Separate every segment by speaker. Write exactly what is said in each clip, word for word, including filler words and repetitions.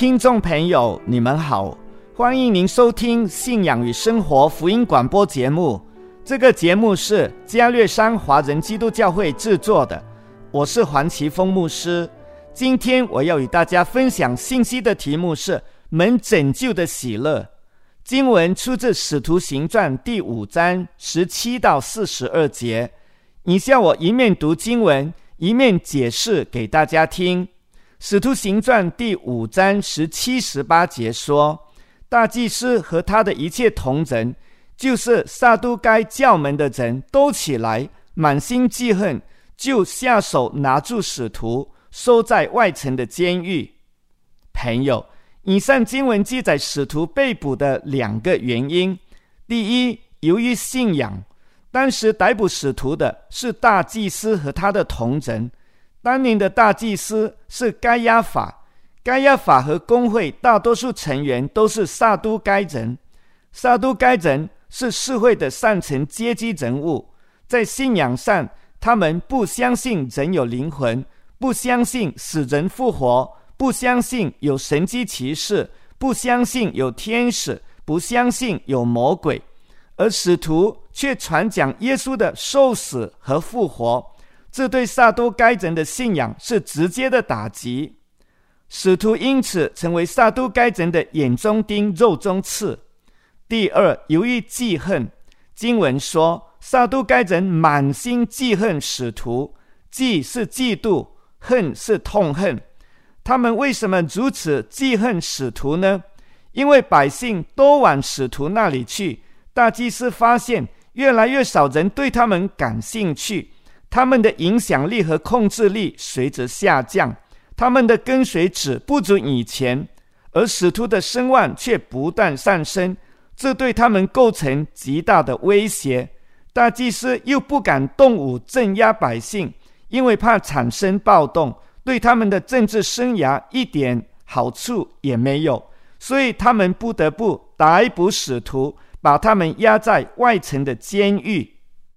Speaker 1: 听众朋友，你们好，欢迎您收听信仰与生活福音广播节目。这个节目是加略山华人基督教会制作的，我是黄奇峰牧师。今天我要与大家分享信息的题目是蒙拯救的喜乐。经文出自使徒行传第五章十七到四十二节。以下我一面读经文，一面解释给大家听。使徒行传第五章十七、十八节说，大祭司和他的一切同人，就是撒都该教门的人，都起来，满心记恨，就下手拿住使徒，收在外城的监狱。朋友，以上经文记载使徒被捕的两个原因。第一，由于信仰。当时逮捕使徒的是大祭司和他的同人。当年的大祭司是该亚法，该亚法和公会大多数成员都是撒都该人。撒都该人是社会的上层阶级人物，在信仰上，他们不相信人有灵魂，不相信死人复活，不相信有神迹奇事，不相信有天使，不相信有魔鬼。而使徒却传讲耶稣的受死和复活，这对撒都该人的信仰是直接的打击。使徒因此成为撒都该人的眼中钉、肉中刺。第二，由于记恨。经文说，撒都该人满心记恨使徒，记是嫉妒，恨是痛恨。他们为什么如此记恨使徒呢？因为百姓都往使徒那里去，大祭司发现越来越少人对他们感兴趣，他们的影响力和控制力随之下降，他们的跟随者不如以前，而使徒的声望却不断上升，这对他们构成极大的威胁。大祭司又不敢动武镇压百姓，因为怕产生暴动，对他们的政治生涯一点好处也没有，所以他们不得不逮捕使徒，把他们押在外城的监狱。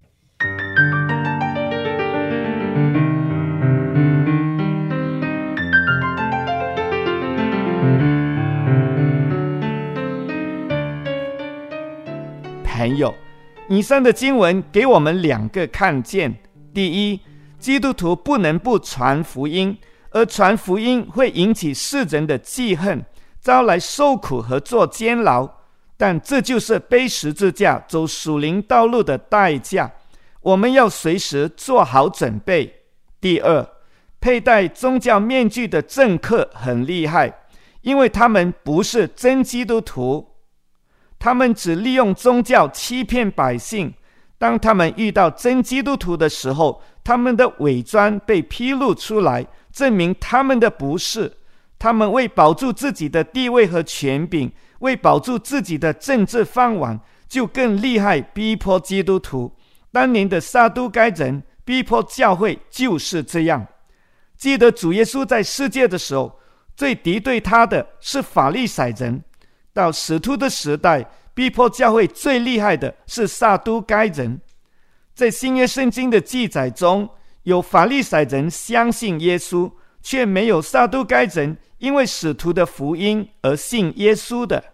Speaker 1: 朋友，以上的经文给我们两个看见。第一，基督徒不能不传福音，而传福音会引起世人的记恨，招来受苦和坐监牢，但这就是背十字架走属灵道路的代价，我们要随时做好准备。第二，佩戴宗教面具的政客很厉害，因为他们不是真基督徒，他们只利用宗教欺骗百姓。当他们遇到真基督徒的时候，他们的伪装被披露出来，证明他们的不是。他们为保住自己的地位和权柄，为保住自己的政治饭碗，就更厉害逼迫基督徒。当年的撒都该人逼迫教会就是这样。记得主耶稣在世界的时候，最敌对他的是法利赛人。到使徒的时代，逼迫教会最厉害的是撒都该人。在新约圣经的记载中，有法利赛人相信耶稣，却没有撒都该人因为使徒的福音而信耶稣的。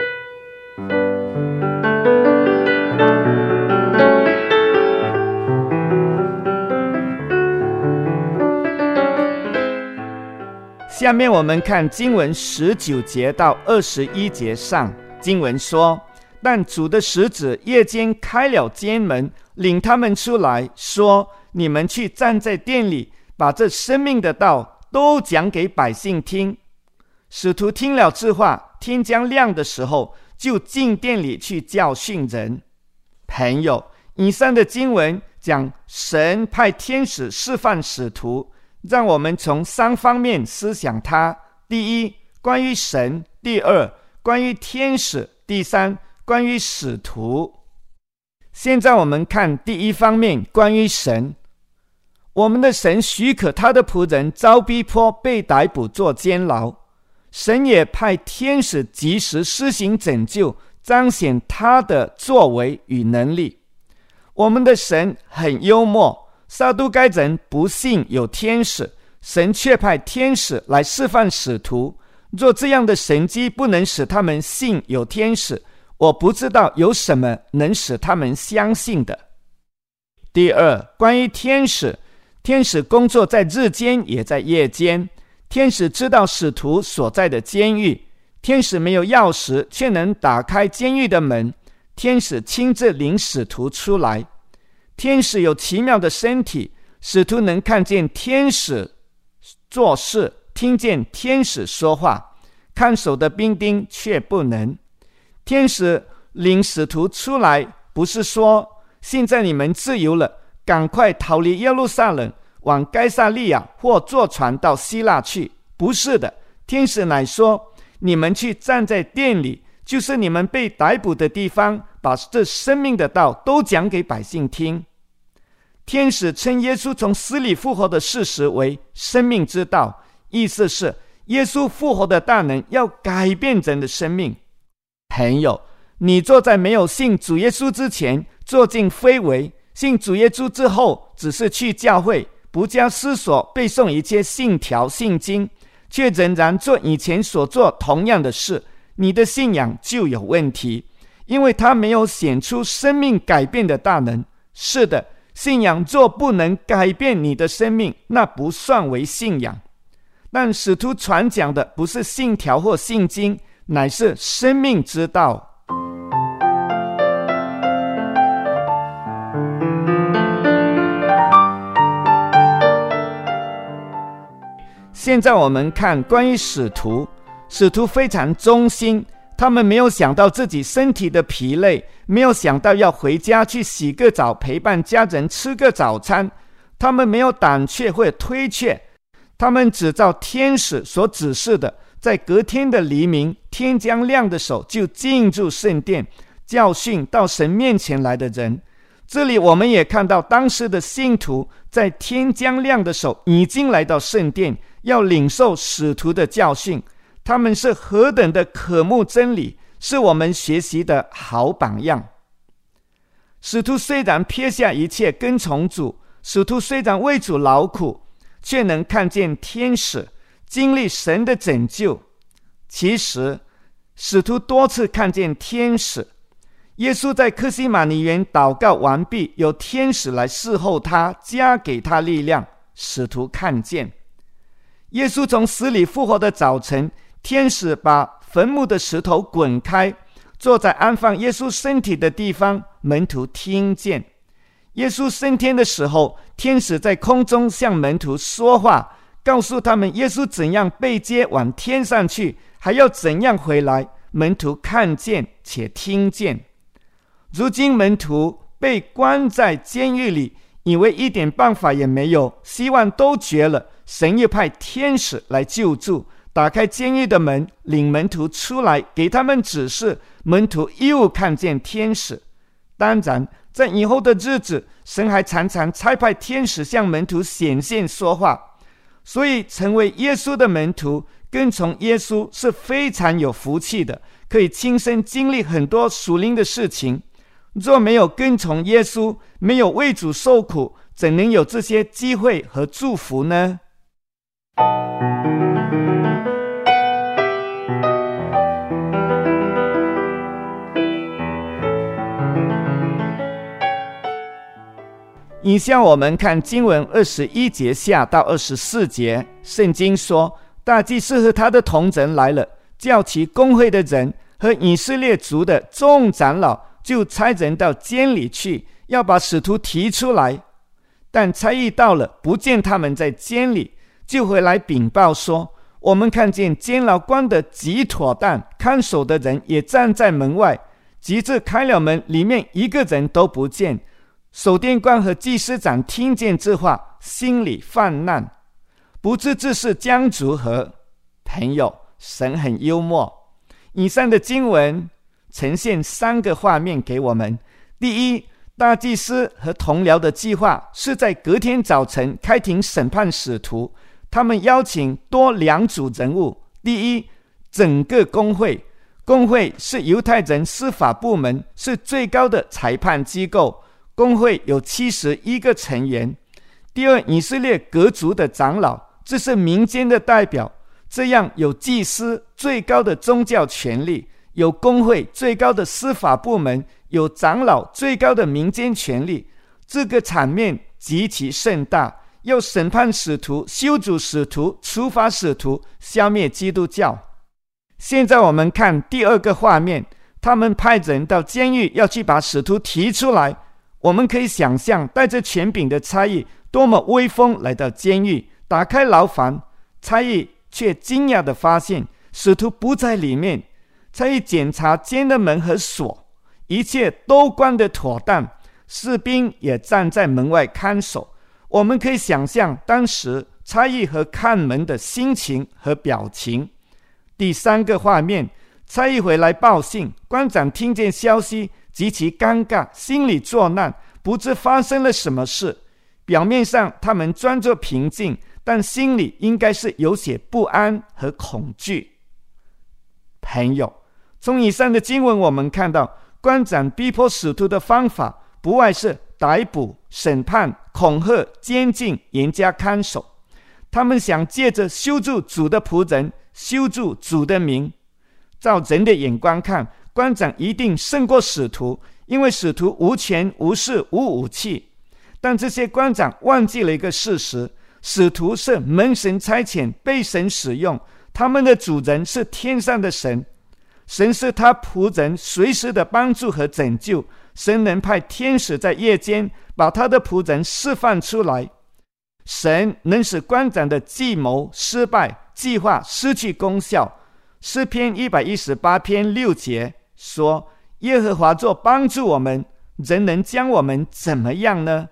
Speaker 1: 下面我们看经文十九节到二十一节上，经文说，但主的使者夜间开了监门，领他们出来，说，你们去站在殿里，把这生命的道都讲给百姓听。使徒听了这话，天将亮的时候，就进殿里去教训人。朋友，以上的经文讲神派天使释放使徒，让我们从三方面思想它。第一，关于神；第二，关于天使；第三，关于使徒。现在我们看第一方面，关于神。我们的神许可他的仆人遭逼迫，被逮捕，坐监牢。神也派天使及时施行拯救，彰显他的作为与能力。我们的神很幽默，撒都该人不信有天使，神却派天使来释放使徒， 若这样的神迹不能使他们信有天使，我不知道有什么能使他们相信的。第二，关于天使，天使工作在日间也在夜间。天使知道使徒所在的监狱，天使没有钥匙，却能打开监狱的门。天使亲自领使徒出来。天使有奇妙的身体，使徒能看见天使做事，听见天使说话，看守的兵丁却不能。天使领使徒出来，不是说现在你们自由了，赶快逃离耶路撒冷，往该撒利亚或坐船到希腊去。不是的，天使乃说，你们去站在殿里，就是你们被逮捕的地方，把这生命的道都讲给百姓听。天使称耶稣从死里复活的事实为生命之道，意思是耶稣复活的大能要改变人的生命。朋友，你坐在没有信主耶稣之前做尽非为，信主耶稣之后只是去教会，不加思索背诵一切信条信经，却仍然做以前所做同样的事，你的信仰就有问题，因为它没有显出生命改变的大能。是的，信仰若不能改变你的生命，那不算为信仰。但使徒传讲的不是信条或信经，乃是生命之道。现在我们看关于使徒，使徒非常忠心，他们没有想到自己身体的疲累，没有想到要回家去洗个澡，陪伴家人吃个早餐，他们没有胆怯或推却，他们只照天使所指示的，在隔天的黎明，天将亮的时候就进入圣殿，教训到神面前来的人。这里我们也看到当时的信徒在天将亮的时候已经来到圣殿，要领受使徒的教训。他们是何等的渴慕真理，是我们学习的好榜样。使徒虽然撇下一切跟从主，使徒虽然为主劳苦，却能看见天使，经历神的拯救。其实使徒多次看见天使。耶稣在客西马尼园祷告完毕，有天使来侍候他，加给他力量。使徒看见耶稣从死里复活的早晨，天使把坟墓的石头滚开，坐在安放耶稣身体的地方，门徒听见。耶稣升天的时候，天使在空中向门徒说话，告诉他们耶稣怎样被接往天上去，还要怎样回来。门徒看见且听见。如今门徒被关在监狱里，以为一点办法也没有，希望都绝了。神又派天使来救助，打开监狱的门，领门徒出来，给他们指示。门徒又看见天使。当然在以后的日子，神还常常差派天使向门徒显现说话。所以成为耶稣的门徒，跟从耶稣是非常有福气的，可以亲身经历很多属灵的事情。若没有跟从耶稣，没有为主受苦，怎能有这些机会和祝福呢？以下我们看经文二十一节下到二十四节。圣经说，大祭司和他的同人来了，叫其公会的人和以色列族的众长老，就差人到监里去，要把使徒提出来。但差役到了，不见他们在监里，就回来禀报说，我们看见监牢关得极妥当，看守的人也站在门外，及至开了门，里面一个人都不见。守殿官和祭司长听见这话，心里犯难，不知这是将如何。朋友，神很幽默。以上的经文呈现三个画面给我们。第一，大祭司和同僚的计划是在隔天早晨开庭审判使徒，他们邀请多两组人物。第一，整个公会，公会是犹太人司法部门，是最高的裁判机构，公会有七十一个成员。第二，以色列各族的长老，这是民间的代表， 这样有祭司最高的宗教权力，有公会最高的司法部门，有长老最高的民间权力，这个场面极其盛大，要审判使徒，修筑使徒，处罚使徒，消灭基督教。现在我们看第二个画面，他们派人到监狱要去把使徒提出来。我们可以想象带着权柄的差役多么威风，来到监狱，打开牢房，差役却惊讶地发现使徒不在里面。差役检查监的门和锁，一切都关得妥当，士兵也站在门外看守。我们可以想象当时差役和看门的心情和表情。第三个画面，差役回来报信，官长听见消息极其尴尬，心里作难，不知发生了什么事。表面上他们装作平静，但心里应该是有些不安和恐惧。朋友，从以上的经文我们看到，官长逼迫使徒的方法不外是逮捕、审判、恐吓、监禁、严加看守。他们想借着修筑主的仆人，修筑主的名。照人的眼光看，官长一定胜过使徒，因为使徒无权无势无武器。但这些官长忘记了一个事实，使徒是蒙神差遣，被神使用，他们的主人是天上的神，神是他仆人随时的帮助和拯救。神能派天使在夜间把他的仆人释放出来，神能使官长的计谋失败，计划失去功效。诗篇一百一十八篇六节说，耶和华作帮助我们，人能将我们怎么样呢？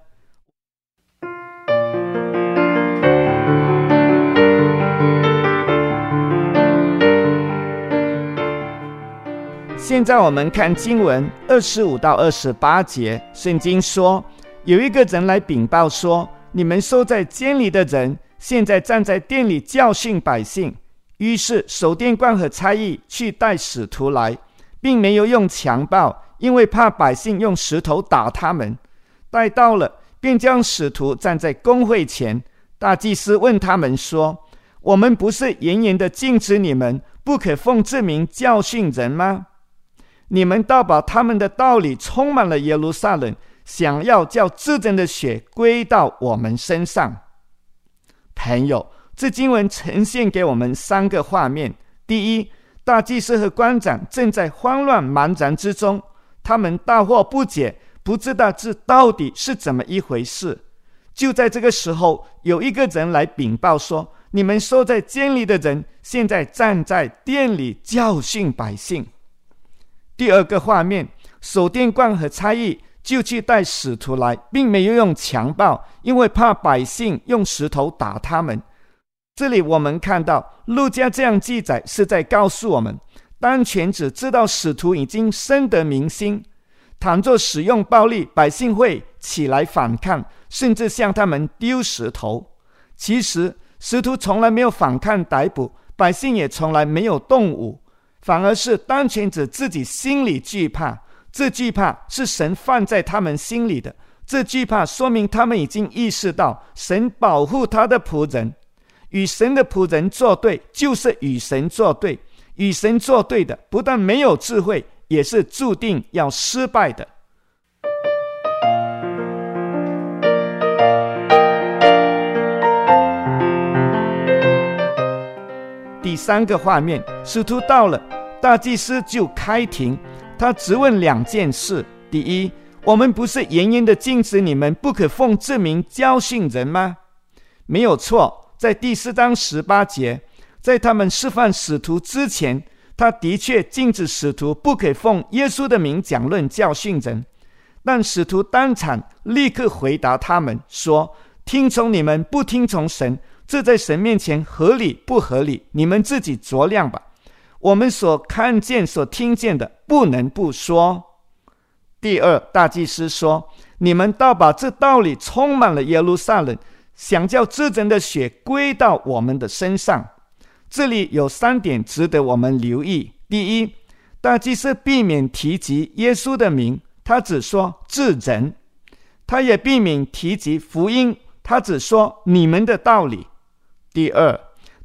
Speaker 1: 现在我们看经文二十五到二十八节，圣经说，有一个人来禀报说，你们收在监里的人现在站在殿里教训百姓。于是守殿官和差役去带使徒来，并没有用强暴，因为怕百姓用石头打他们。带到了，便将使徒站在公会前。大祭司问他们说，我们不是严严的禁止你们不可奉这名教训人吗？你们倒把他们的道理充满了耶路撒冷，想要叫至真的血归到我们身上。朋友，这经文呈现给我们三个画面。第一，大祭司和官长正在慌乱茫然之中，他们大惑不解，不知道这到底是怎么一回事。就在这个时候，有一个人来禀报说，你们收在监里的人现在站在殿里教训百姓。第二个画面，守殿官和差役就去带使徒来，并没有用强暴，因为怕百姓用石头打他们。这里我们看到路加这样记载，是在告诉我们，当权者知道使徒已经深得民心，倘若使用暴力，百姓会起来反抗，甚至向他们丢石头。其实使徒从来没有反抗逮捕，百姓也从来没有动武，反而是当权者自己心里惧怕。这惧怕是神放在他们心里的，这惧怕说明他们已经意识到神保护他的仆人。与神的仆人作对，就是与神作对。与神作对的，不但没有智慧，也是注定要失败的。第三个画面，使徒到了，大祭司就开庭，他质问两件事。第一，我们不是严严的禁止你们不可奉这名教训人吗？没有错，在第四章十八节，在他们释放使徒之前，他的确禁止使徒不可奉耶稣的名讲论教训人。但使徒当场立刻回答他们说，听从你们不听从神，这在神面前合理不合理，你们自己酌量吧。我们所看见所听见的不能不说。第二，大祭司说，你们倒把这道理充满了耶路撒冷，想叫至真的血归到我们的身上。这里有三点值得我们留意。第一，大祭司避免提及耶稣的名，他只说至人。他也避免提及福音，他只说你们的道理。第二，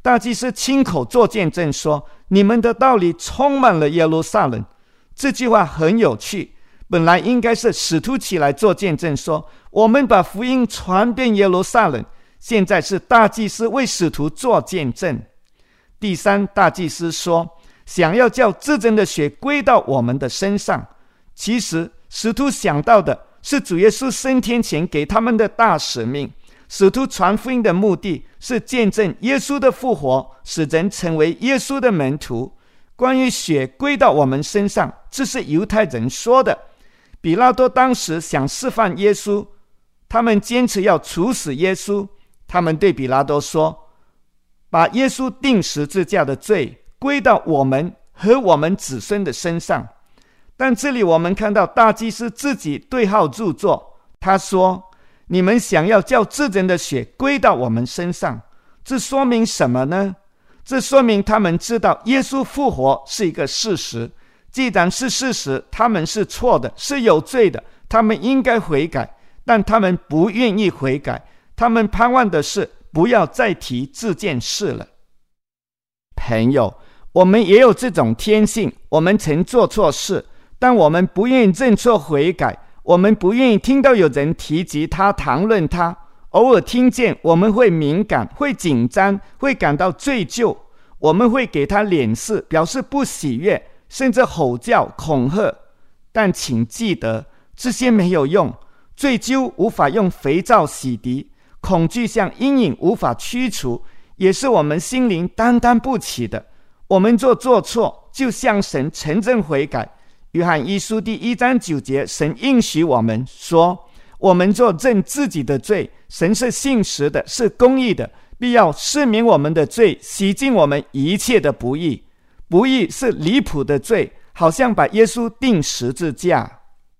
Speaker 1: 大祭司亲口做见证说，你们的道理充满了耶路撒冷。这句话很有趣，本来应该是使徒起来做见证说，我们把福音传遍耶路撒冷，现在是大祭司为使徒做见证。第三，大祭司说想要叫至真的血归到我们的身上。其实使徒想到的是主耶稣升天前给他们的大使命，使徒传福音的目的是见证耶稣的复活，使人成为耶稣的门徒。关于血归到我们身上，这是犹太人说的。比拉多当时想释放耶稣，他们坚持要处死耶稣。他们对比拉多说，把耶稣钉十字架的罪归到我们和我们子孙的身上。但这里我们看到大祭司自己对号入座，他说，你们想要叫至真的血归到我们身上，这说明什么呢？这说明他们知道耶稣复活是一个事实，既然是事实，他们是错的，是有罪的，他们应该悔改，但他们不愿意悔改，他们盼望的是不要再提这件事了。朋友，我们也有这种天性，我们曾做错事，但我们不愿意认错悔改，我们不愿意听到有人提及他，谈论他，偶尔听见我们会敏感，会紧张，会感到罪疚，我们会给他脸色，表示不喜悦，甚至吼叫恐吓。但请记得，这些没有用，罪疚无法用肥皂洗涤，恐惧像阴影无法驱除，也是我们心灵担当不起的。我们做做错，就向神承认悔改。约翰一书第一章九节，神应许我们说，我们若认自己的罪，神是信实的，是公义的，必要赦免我们的罪，洗净我们一切的不义。不义是离谱的罪，好像把耶稣钉十字架。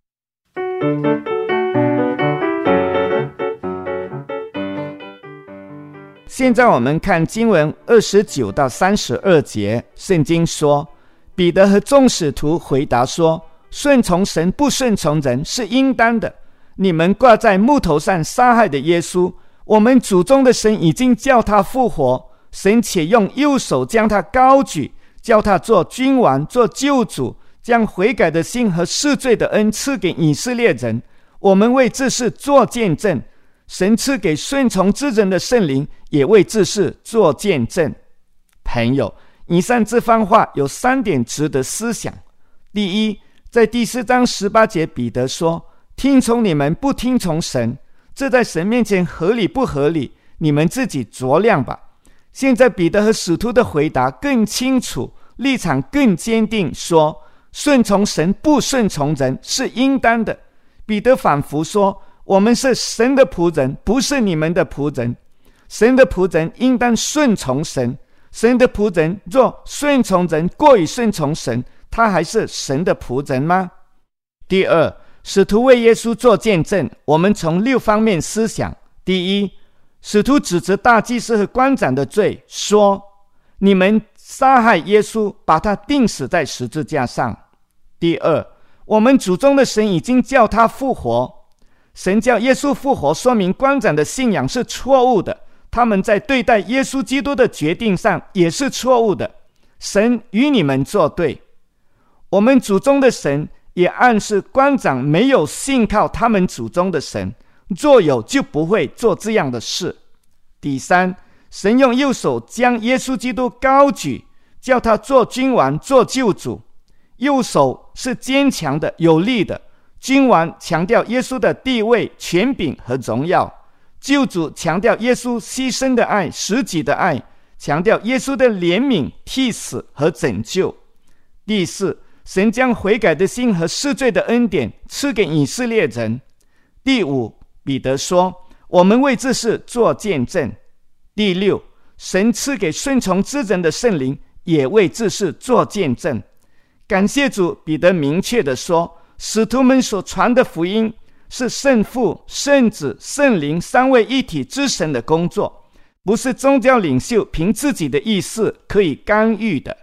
Speaker 1: 现在我们看经文二十九到三十二节，圣经说，彼得和众使徒回答说，顺从神不顺从人是应当的。你们挂在木头上杀害的耶稣，我们祖宗的神已经叫他复活，神且用右手将他高举，叫他做君王，做救主，将悔改的心和赦罪的恩赐给以色列人。我们为这事做见证，神赐给顺从之人的圣灵也为这事做见证。朋友，以上这番话有三点值得思想。第一，在第四章十八节，彼得说，听从你们不听从神，这在神面前合理不合理？你们自己酌量吧。现在彼得和使徒的回答更清楚，立场更坚定，说顺从神不顺从人是应当的。彼得反复说，我们是神的仆人，不是你们的仆人。神的仆人应当顺从神，神的仆人若顺从人过于顺从神，他还是神的仆人吗？第二，使徒为耶稣做见证，我们从六方面思想。第一，使徒指责大祭司和官长的罪，说，你们杀害耶稣，把他钉死在十字架上。第二，我们祖宗的神已经叫他复活，神叫耶稣复活，说明官长的信仰是错误的，他们在对待耶稣基督的决定上也是错误的，神与你们作对。我们祖宗的神也暗示官长没有信靠他们祖宗的神，若有就不会做这样的事。第三，神用右手将耶稣基督高举，叫他做君王，做救主。右手是坚强的，有力的，君王强调耶稣的地位、权柄和荣耀，救主强调耶稣牺牲的爱、舍己的爱，强调耶稣的怜悯、替死和拯救。第四，神将悔改的心和赦罪的恩典赐给以色列人。第五，彼得说，我们为这事做见证。第六，神赐给顺从之人的圣灵也为这事做见证。感谢主，彼得明确地说，使徒们所传的福音是圣父、圣子、圣灵三位一体之神的工作，不是宗教领袖凭自己的意思可以干预的。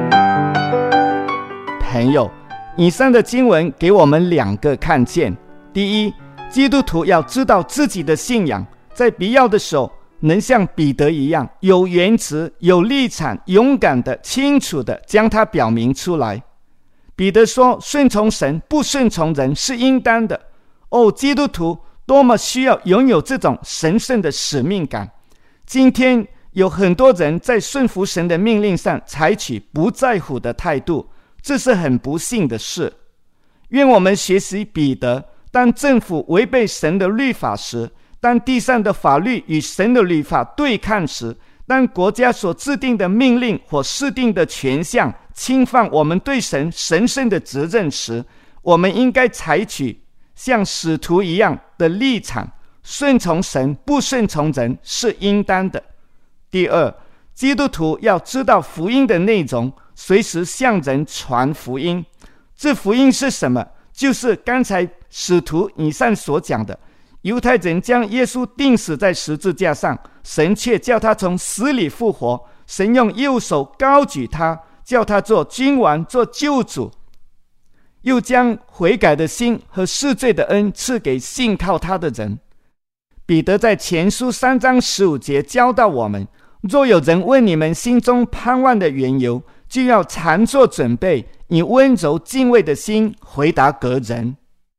Speaker 1: 朋友，以上的经文给我们两个看见。 第一，基督徒要知道自己的信仰，在必要的时候能像彼得一样，有原则、有立场，勇敢的、清楚的将它表明出来。彼得说，顺从神不顺从人是应当的。哦，基督徒多么需要拥有这种神圣的使命感。今天有很多人在顺服神的命令上采取不在乎的态度，这是很不幸的事。愿我们学习彼得，当政府违背神的律法时，当地上的法律与神的律法对抗时，当国家所制定的命令或设定的权项侵犯我们对神神圣的责任时，我们应该采取像使徒一样的立场，顺从神不顺从人是应当的。第二，基督徒要知道福音的内容，随时向人传福音。这福音是什么？就是刚才使徒以上所讲的，犹太人将耶稣钉死在十字架上，神却叫他从死里复活，神用右手高举他，叫他做君王，做救主，又将悔改的心和赦罪的恩赐给信靠他的人。彼得在前书三章十五节教导我们，若有人问你们心中盼望的缘由，就要常做准备，以温柔敬畏的心回答各人。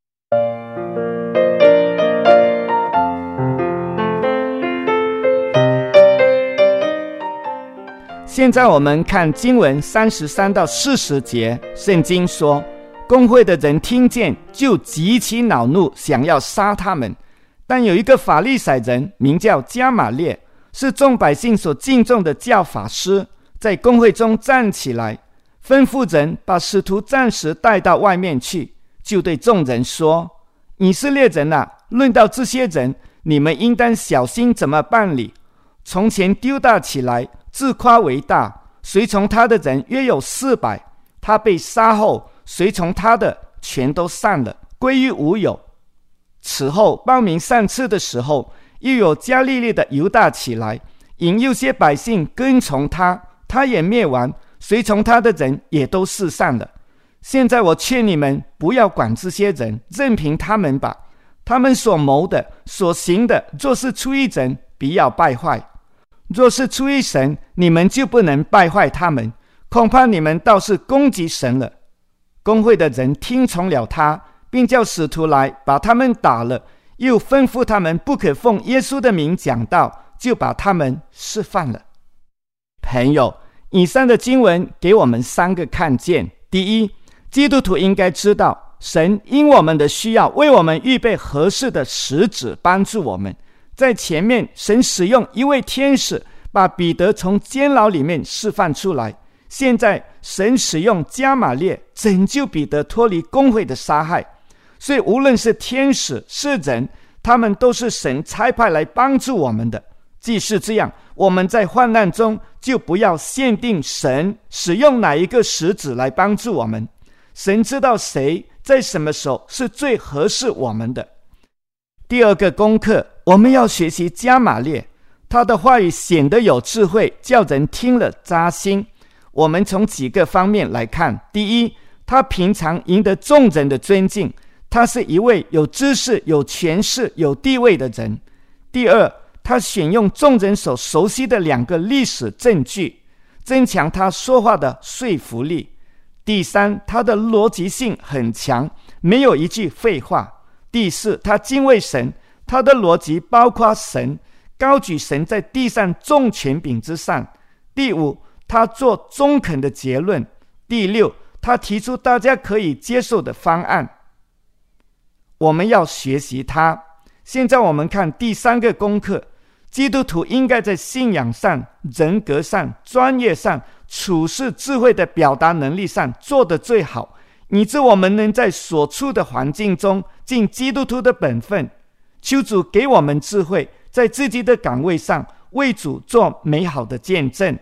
Speaker 1: 现在我们看经文三十三到四十节，圣经说，公会的人听见就极其恼怒，想要杀他们。但有一个法利赛人名叫加玛列，是众百姓所敬重的教法师，在公会中站起来，吩咐人把使徒暂时带到外面去，就对众人说，以色列人啊，论到这些人，你们应当小心怎么办理。从前丢大起来，自夸为大，随从他的人约有四百，他被杀后，随从他的全都散了，归于无有。此后报名上次的时候，又有加利利的犹大起来，引诱些百姓跟从他，他也灭亡，随从他的人也都四散了。现在我劝你们不要管这些人，任凭他们吧。他们所谋的所行的，若是出于人，必要败坏；若是出于神，你们就不能败坏他们，恐怕你们倒是攻击神了。公会的人听从了他，并叫使徒来把他们打了，又吩咐他们不可奉耶稣的名讲道，就把他们释放了。朋友，以上的经文给我们三个看见。第一，基督徒应该知道，神因我们的需要为我们预备合适的使者帮助我们。在前面，神使用一位天使把彼得从监牢里面释放出来，现在神使用加玛列拯救彼得脱离公会的杀害。所以无论是天使是人，他们都是神差派来帮助我们的。既是这样，我们在患难中就不要限定神使用哪一个使者来帮助我们，神知道谁在什么时候是最合适我们的。第二个功课，我们要学习加玛列，他的话语显得有智慧，叫人听了扎心。我们从几个方面来看。第一，他平常赢得众人的尊敬，他是一位有知识、有权势、有地位的人。第二，他选用众人所熟悉的两个历史证据，增强他说话的说服力。第三，他的逻辑性很强，没有一句废话。第四，他敬畏神，他的逻辑包括神，高举神在地上众权柄之上。第五，他做中肯的结论。第六，他提出大家可以接受的方案。我们要学习他。现在我们看第三个功课，基督徒应该在信仰上、人格上、专业上、处事智慧的表达能力上做得最好，以致我们能在所处的环境中尽基督徒的本分。求主给我们智慧，在自己的岗位上为主做美好的见证。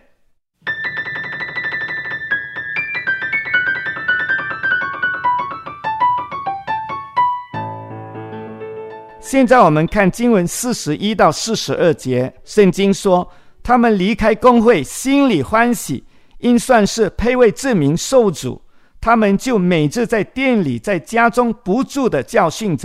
Speaker 1: 现在我们看经文四十一到四十二节，圣经说，他们离开公会，心里欢喜，因算是配为这名受主。他们就每日在店里，在家中不住的教训人，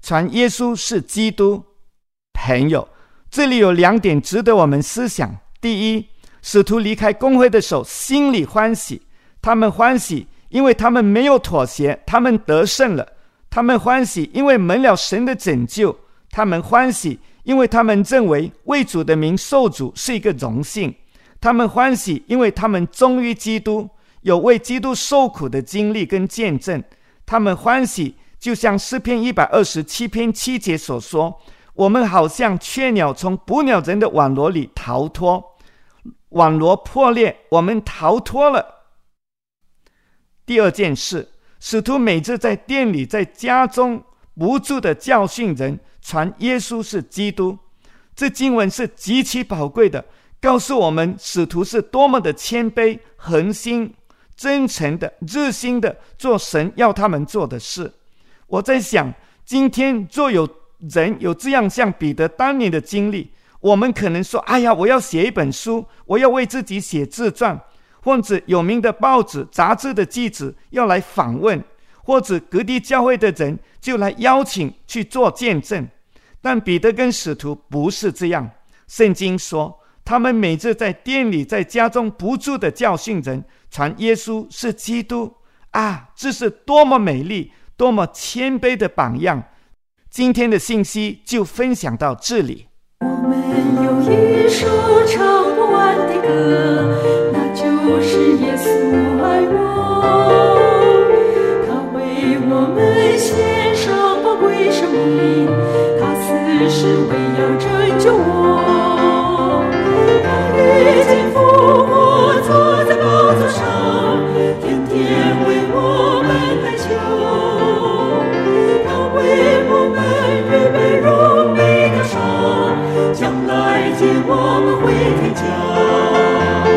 Speaker 1: 传耶稣是基督。朋友，这里有两点值得我们思想。第一，使徒离开公会的时候心里欢喜，他们欢喜因为他们没有妥协，他们得胜了。他们欢喜因为蒙了神的拯救，他们欢喜因为他们认为为主的名受主是一个荣幸，他们欢喜因为他们忠于基督，有为基督受苦的经历跟见证。他们欢喜就像诗篇一百二十七篇七节所说，我们好像雀鸟从捕鸟人的网罗里逃脱，网罗破裂，我们逃脱了。第二件事，使徒每次在店里在家中不住的教训人，传耶稣是基督。这经文是极其宝贵的，告诉我们使徒是多么的谦卑、恒心、真诚的、热心的做神要他们做的事。我在想，今天若有人有这样像彼得当年的经历，我们可能说，哎呀，我要写一本书，我要为自己写自传，或者有名的报纸杂志的记者要来访问，或者各地教会的人就来邀请去做见证。但彼得跟使徒不是这样，圣经说他们每次在店里在家中不住的教训人，传耶稣是基督啊！这是多么美丽多么谦卑的榜样。今天的信息就分享到这里。
Speaker 2: 我们有一首唱不完的歌，那就是耶稣爱我，他为我们献上宝贵生命，他死是为要拯救我，他已经复活，坐在宝座上，天天为我们来救，他为我们预备荣美的赏，将来接我们回天家。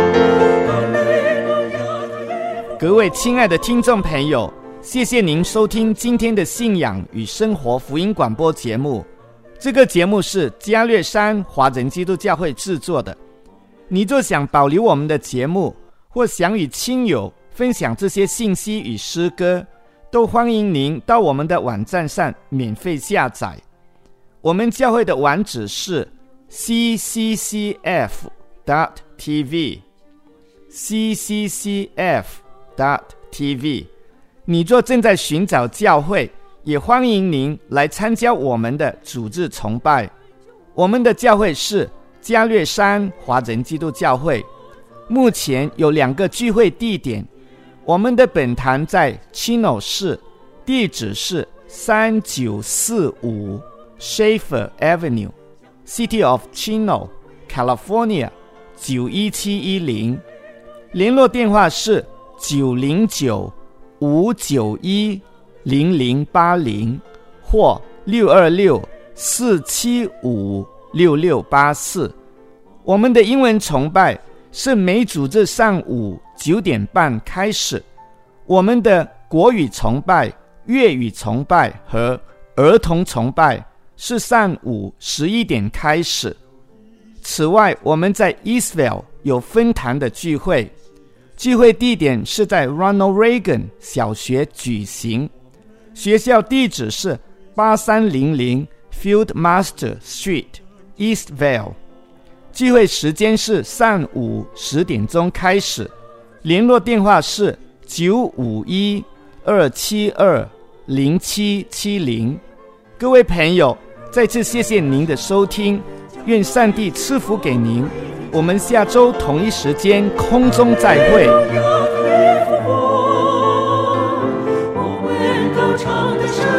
Speaker 1: 各位亲爱的听众朋友，谢谢您收听今天的信仰与生活福音广播节目。这个节目是加略山华人基督教会制作的。你若想保留我们的节目，或想与亲友分享这些信息与诗歌，都欢迎您到我们的网站上免费下载。我们教会的网址是 c c c f dot t v c c c f dot t v。 你若正在寻找教会，也欢迎您来参加我们的主日崇拜。我们的教会是加略山华人基督教会，目前有两个聚会地点。我们的本堂在 Chino 市，地址是三九四五 Schaefer Avenue City of Chino California 九一七一零。联络电话是九零九五九一零零八零或六二六四七五六六八四。我们的英文崇拜是每主日上午九点半开始，我们的国语崇拜、粤语崇拜和儿童崇拜是上午十一点开始。此外，我们在 Eastvale 有分堂的聚会，聚会地点是在 Ronald Reagan 小学举行，学校地址是八三零零 Fieldmaster Street Eastvale。聚会时间是上午十点钟开始，联络电话是九五一二七二零七七零。各位朋友，再次谢谢您的收听，愿上帝赐福给您。我们下周同一时间空中再会。
Speaker 2: 我们高唱的声